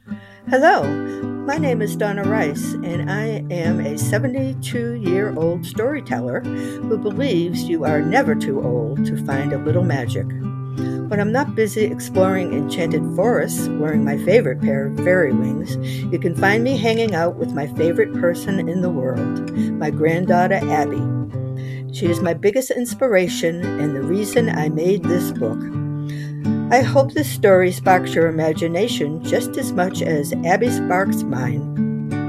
Hello, my name is Donna Rice, and I am a 72-year-old storyteller who believes you are never too old to find a little magic. When I'm not busy exploring enchanted forests wearing my favorite pair of fairy wings, you can find me hanging out with my favorite person in the world, my granddaughter Abby. She is my biggest inspiration and the reason I made this book. I hope this story sparks your imagination just as much as Abby sparks mine.